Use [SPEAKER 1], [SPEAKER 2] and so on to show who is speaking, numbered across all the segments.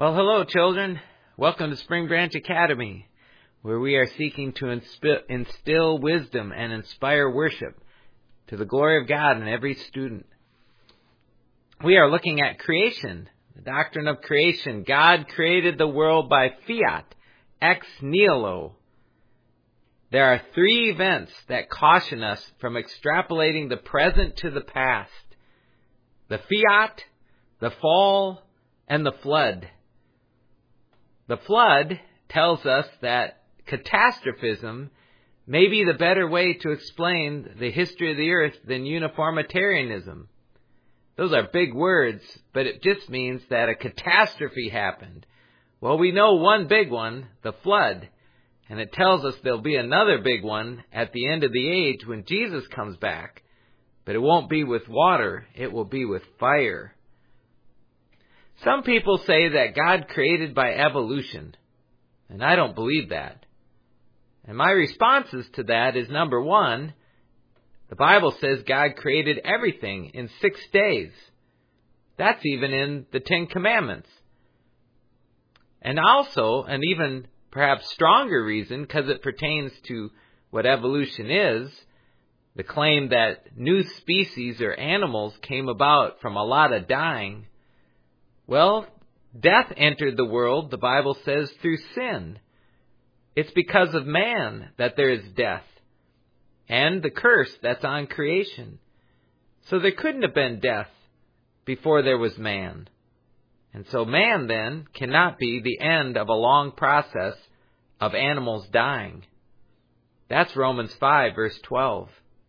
[SPEAKER 1] Well, hello, children. Welcome to Spring Branch Academy, where we are seeking to instill wisdom and inspire worship to the glory of God in every student. We are looking at creation, the doctrine of creation. God created the world by fiat, ex nihilo. There are three events that caution us from extrapolating the present to the past: the fiat, the fall, and the flood. The flood tells us that catastrophism may be the better way to explain the history of the earth than uniformitarianism. Those are big words, but it just means that a catastrophe happened. Well, we know one big one, the flood, and it tells us there'll be another big one at the end of the age when Jesus comes back. But it won't be with water, it will be with fire. Some people say that God created by evolution, and I don't believe that. And my responses to that is, number one, the Bible says God created everything in 6 days. That's even in the Ten Commandments. And also, an even perhaps stronger reason, because it pertains to what evolution is, the claim that new species or animals came about from a lot of dying. Well, death entered the world, the Bible says, through sin. It's because of man that there is death, and the curse that's on creation. So there couldn't have been death before there was man. And so man, then, cannot be the end of a long process of animals dying. That's Romans 5, verse 12.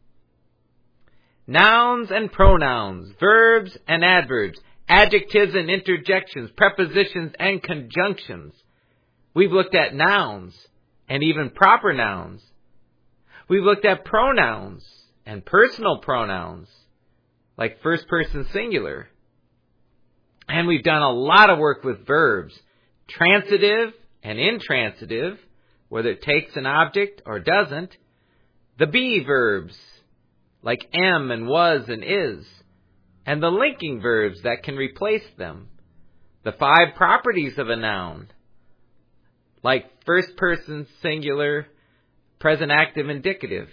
[SPEAKER 1] Nouns and pronouns, verbs and adverbs, adjectives and interjections, prepositions and conjunctions. We've looked at nouns and even proper nouns. We've looked at pronouns and personal pronouns, like first person singular. And we've done a lot of work with verbs, transitive and intransitive, whether it takes an object or doesn't. The be verbs, like am and was and is. And the linking verbs that can replace them. The 5 properties of a noun, like first person singular, present active indicative.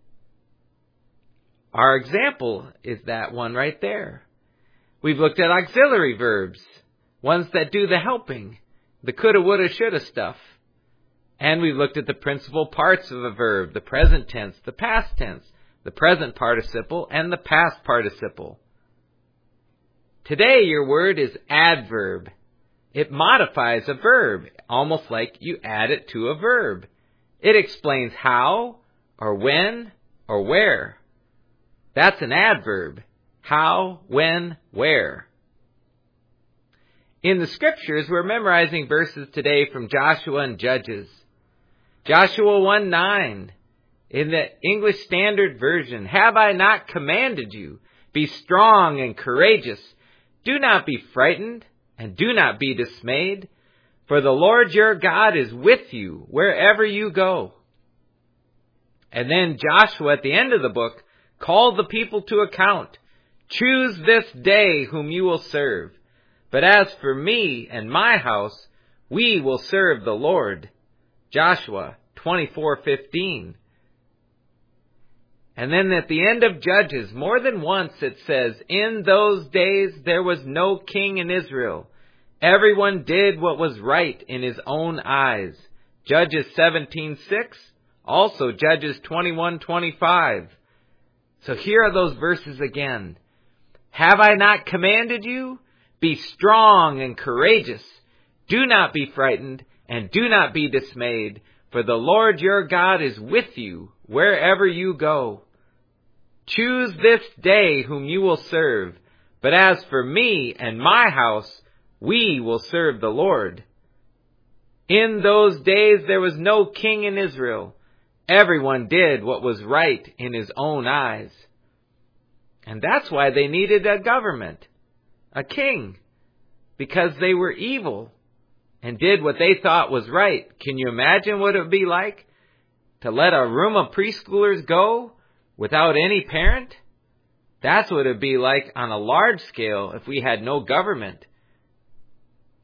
[SPEAKER 1] Our example is that one right there. We've looked at auxiliary verbs, ones that do the helping, the coulda, woulda, shoulda stuff. And we've looked at the principal parts of a verb, the present tense, the past tense, the present participle, and the past participle. Today your word is adverb. It modifies a verb, almost like you add it to a verb. It explains how, or when, or where. That's an adverb. How, when, where. In the scriptures, we're memorizing verses today from Joshua and Judges. Joshua 1:9, in the English Standard Version, "Have I not commanded you? Be strong and courageous. Do not be frightened, and do not be dismayed, for the Lord your God is with you wherever you go." And then Joshua, at the end of the book, called the people to account. "Choose this day whom you will serve. But as for me and my house, we will serve the Lord." Joshua 24:15. And then at the end of Judges, more than once it says, "In those days there was no king in Israel. Everyone did what was right in his own eyes." Judges 17:6, also Judges 21:25. So here are those verses again. "Have I not commanded you? Be strong and courageous. Do not be frightened, and do not be dismayed, for the Lord your God is with you wherever you go. Choose this day whom you will serve. But as for me and my house, we will serve the Lord." In those days there was no king in Israel. Everyone did what was right in his own eyes. And that's why they needed a government, a king, because they were evil and did what they thought was right. Can you imagine what it would be like to let a room of preschoolers go without any parent? That's what it would be like on a large scale if we had no government.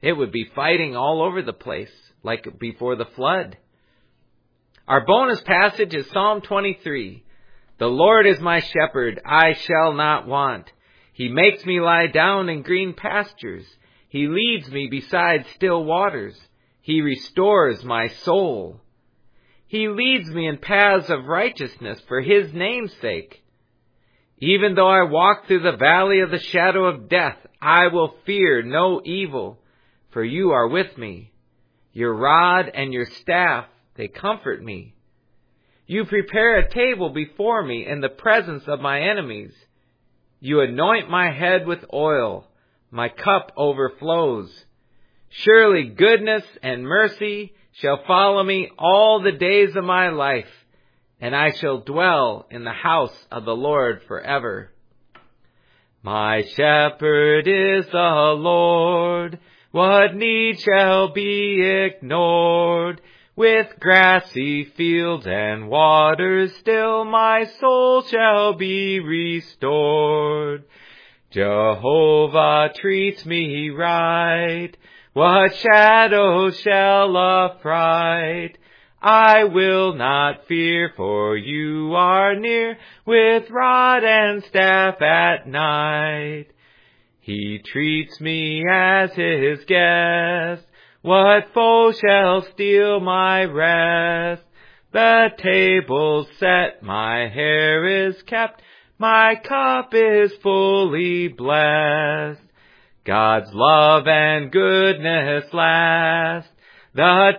[SPEAKER 1] It would be fighting all over the place, like before the flood. Our bonus passage is Psalm 23. The Lord is my shepherd, I shall not want. He makes me lie down in green pastures. He leads me beside still waters. He restores my soul. He leads me in paths of righteousness for his name's sake. Even though I walk through the valley of the shadow of death, I will fear no evil, for you are with me. Your rod and your staff, they comfort me. You prepare a table before me in the presence of my enemies. You anoint my head with oil. My cup overflows. Surely goodness and mercy shall follow me all the days of my life, and I shall dwell in the house of the Lord forever. My shepherd is the Lord. What need shall be ignored? With grassy fields and waters still my soul shall be restored. Jehovah treats me right. What shadow shall affright? I will not fear, for you are near, with rod and staff at night. He treats me as his guest. What foe shall steal my rest? The table's set, my hair is kept, my cup is fully blessed. God's love and goodness last. The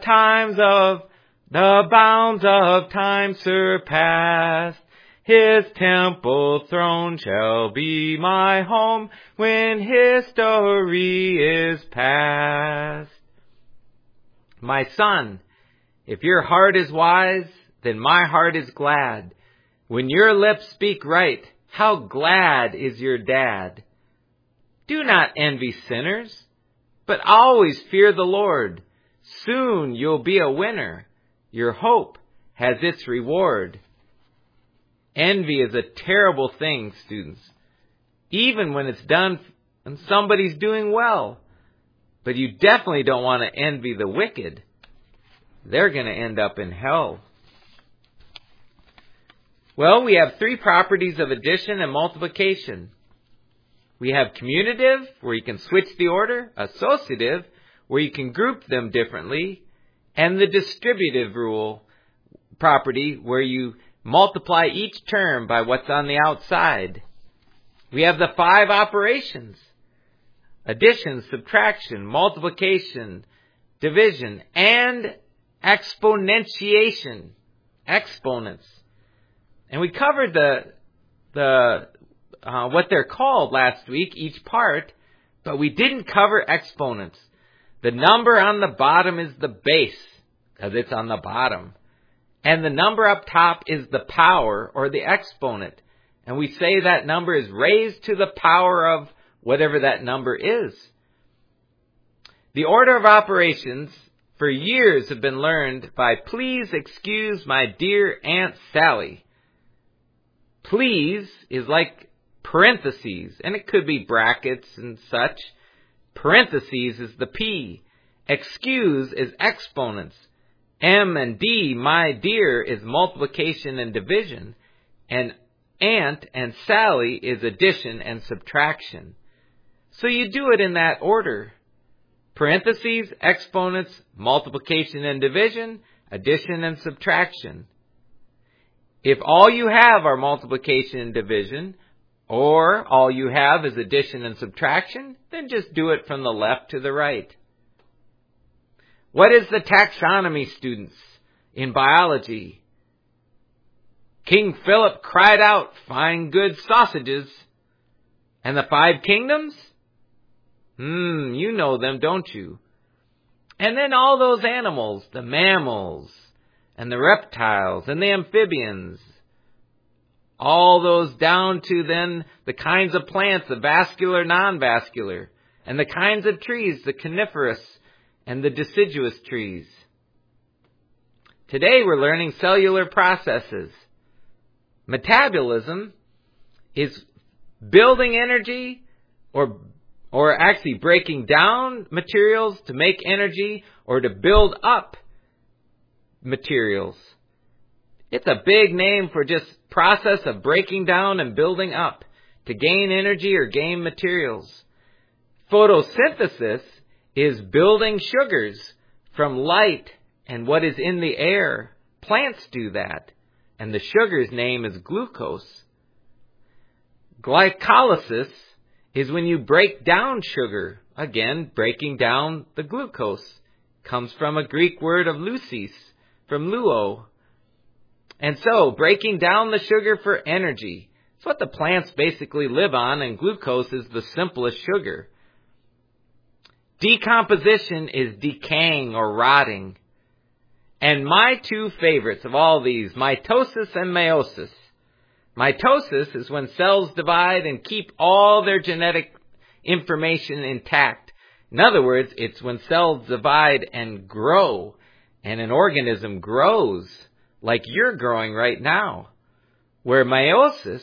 [SPEAKER 1] bounds of time surpassed. His temple throne shall be my home when history is past. My son, if your heart is wise, then my heart is glad. When your lips speak right, how glad is your dad. Do not envy sinners, but always fear the Lord. Soon you'll be a winner. Your hope has its reward. Envy is a terrible thing, students, even when it's done and somebody's doing well. But you definitely don't want to envy the wicked. They're going to end up in hell. Well, we have three properties of addition and multiplication. We have commutative, where you can switch the order, associative, where you can group them differently, and the distributive rule property, where you multiply each term by what's on the outside. We have the 5 operations: addition, subtraction, multiplication, division, and exponentiation, exponents. And we covered what they're called last week, each part, but we didn't cover exponents. The number on the bottom is the base, because it's on the bottom. And the number up top is the power, or the exponent. And we say that number is raised to the power of whatever that number is. The order of operations for years have been learned by "Please excuse my dear Aunt Sally." Please is like parentheses, and it could be brackets and such. Parentheses is the P. Excuse is exponents. M and D, my dear, is multiplication and division. And Aunt and Sally is addition and subtraction. So you do it in that order. Parentheses, exponents, multiplication and division, addition and subtraction. If all you have are multiplication and division, or all you have is addition and subtraction, then just do it from the left to the right. What is the taxonomy, students, in biology? King Philip cried out, "Fine good sausages." And the 5 kingdoms? You know them, don't you? And then all those animals, the mammals, and the reptiles, and the amphibians. All those down to then the kinds of plants, the vascular, non-vascular, and the kinds of trees, the coniferous and the deciduous trees. Today we're learning cellular processes. Metabolism is building energy or or actually breaking down materials to make energy or to build up materials. It's a big name for just process of breaking down and building up to gain energy or gain materials. Photosynthesis is building sugars from light and what is in the air. Plants do that, and the sugar's name is glucose. Glycolysis is when you break down sugar. Again, breaking down the glucose. Comes from a Greek word of lusis, from luo. And so, breaking down the sugar for energy. It's what the plants basically live on, and glucose is the simplest sugar. Decomposition is decaying or rotting. And my two favorites of all these, mitosis and meiosis. Mitosis is when cells divide and keep all their genetic information intact. In other words, it's when cells divide and grow, and an organism grows like you're growing right now. Where meiosis,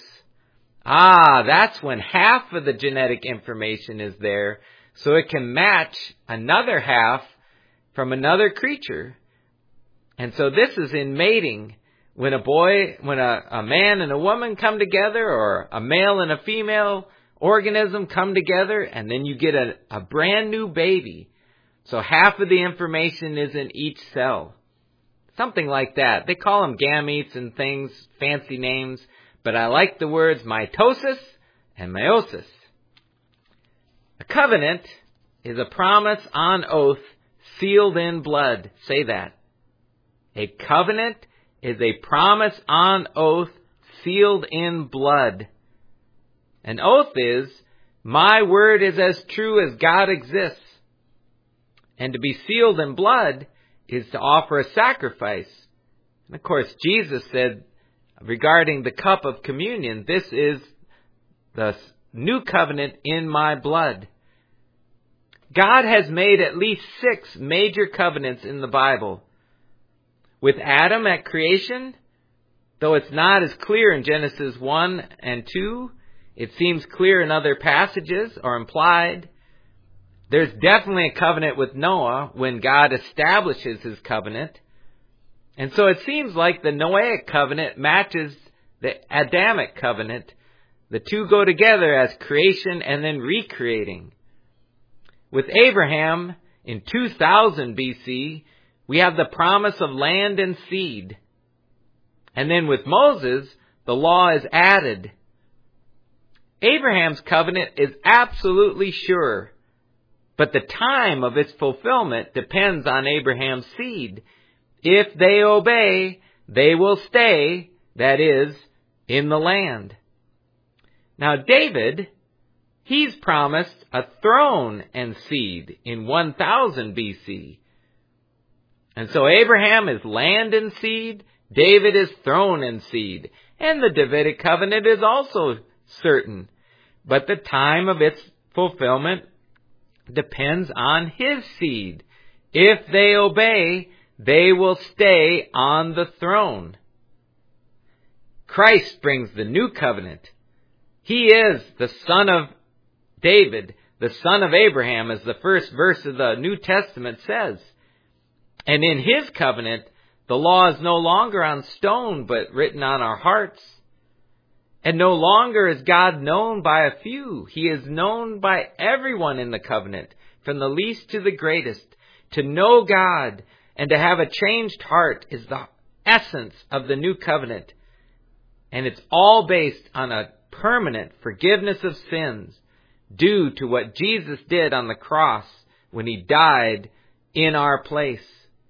[SPEAKER 1] that's when half of the genetic information is there, so it can match another half from another creature. And so this is in mating. When a man and a woman come together, or a male and a female organism come together, and then you get a brand new baby. So half of the information is in each cell. Something like that. They call them gametes and things, fancy names, but I like the words mitosis and meiosis. A covenant is a promise on oath sealed in blood. Say that. A covenant is a promise on oath sealed in blood. An oath is, my word is as true as God exists. And to be sealed in blood is to offer a sacrifice. And of course, Jesus said regarding the cup of communion, this is the new covenant in my blood. God has made at least 6 major covenants in the Bible. With Adam at creation, though it's not as clear in Genesis 1 and 2, it seems clear in other passages or implied. There's definitely a covenant with Noah when God establishes his covenant. And so it seems like the Noahic covenant matches the Adamic covenant. The two go together as creation and then recreating. With Abraham in 2000 BC, we have the promise of land and seed. And then with Moses, the law is added. Abraham's covenant is absolutely sure, but the time of its fulfillment depends on Abraham's seed. If they obey, they will stay, that is, in the land. Now David, he's promised a throne and seed in 1000 BC. And so Abraham is land and seed, David is throne and seed, and the Davidic covenant is also certain. But the time of its fulfillment depends on his seed. If they obey, they will stay on the throne. Christ brings the new covenant. He is the son of David, the son of Abraham, as the first verse of the New Testament says. And in his covenant, the law is no longer on stone, but written on our hearts. And no longer is God known by a few. He is known by everyone in the covenant, from the least to the greatest. To know God and to have a changed heart is the essence of the new covenant. And it's all based on a permanent forgiveness of sins due to what Jesus did on the cross when he died in our place.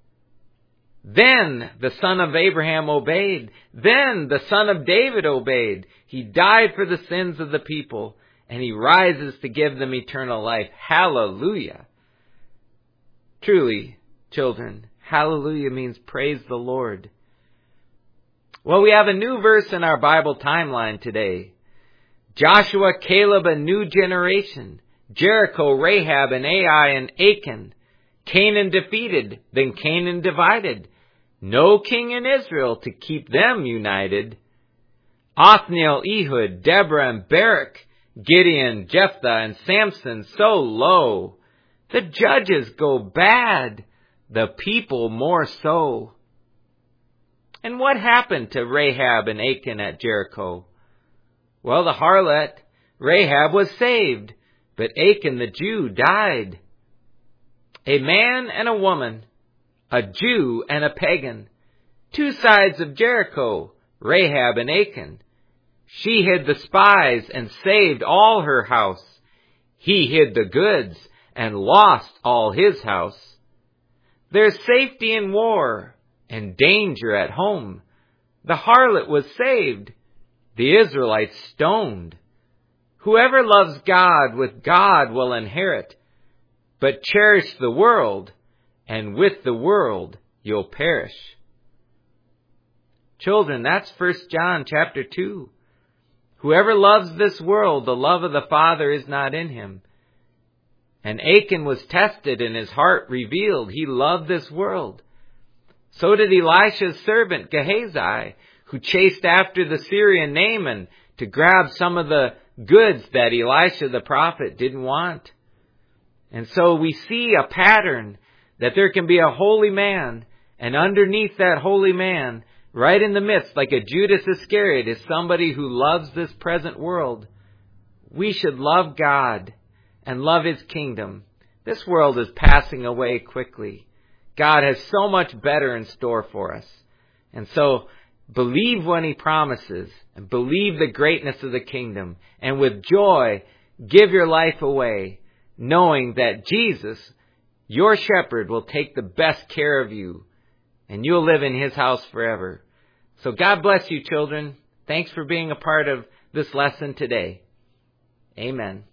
[SPEAKER 1] Then the son of Abraham obeyed. Then the son of David obeyed. He died for the sins of the people, and he rises to give them eternal life. Hallelujah. Truly, children, hallelujah means praise the Lord. Well, we have a new verse in our Bible timeline today. Joshua, Caleb, a new generation. Jericho, Rahab, and Ai, and Achan. Canaan defeated, then Canaan divided. No king in Israel to keep them united. Othniel, Ehud, Deborah, and Barak Gideon, Jephthah, and Samson so low. The judges go bad, the people more so. And what happened to Rahab and Achan at Jericho? Well, the harlot, Rahab, was saved, but Achan the Jew died. A man and a woman, a Jew and a pagan, two sides of Jericho, Rahab and Achan. She hid the spies and saved all her house. He hid the goods and lost all his house. There's safety in war and danger at home. The harlot was saved, the Israelites stoned. Whoever loves God with God will inherit, but cherish the world, and with the world you'll perish. Children, that's 1 John chapter 2. Whoever loves this world, the love of the Father is not in him. And Achan was tested and his heart revealed. He loved this world. So did Elisha's servant Gehazi, who chased after the Syrian Naaman to grab some of the goods that Elisha the prophet didn't want. And so we see a pattern that there can be a holy man, and underneath that holy man, right in the midst, like a Judas Iscariot, is somebody who loves this present world. We should love God and love His kingdom. This world is passing away quickly. God has so much better in store for us. And so believe when He promises, and believe the greatness of the kingdom, and with joy give your life away, knowing that Jesus, your shepherd, will take the best care of you, and you'll live in His house forever. So God bless you, children. Thanks for being a part of this lesson today. Amen.